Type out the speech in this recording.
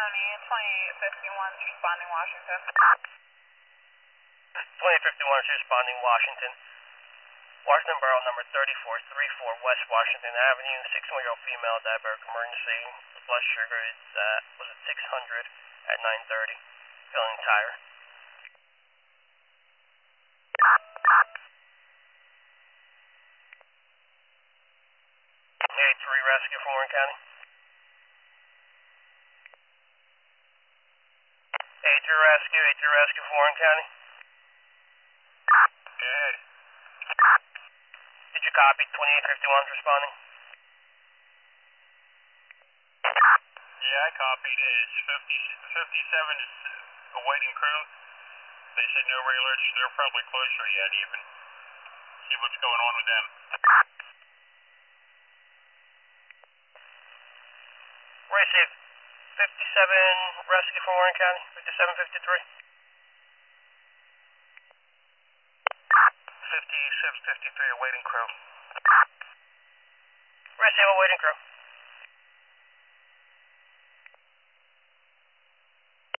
2851 is responding Washington. 2851 is responding Washington. Washington Borough number 3434 West Washington Avenue. 61-year-old female diabetic emergency. The blood sugar is was at 600 at 9:30. Feeling tired. 83 rescue from Warren County. 83 rescue from Warren County. Good. Did you copy? 2851's responding. Yeah, I copied it. It's 57 is awaiting crew. They said no regulars. They're probably closer yet even. See what's going on with them. Receive 57 rescue from Warren County. 5753. 5653 awaiting crew. Receive awaiting crew.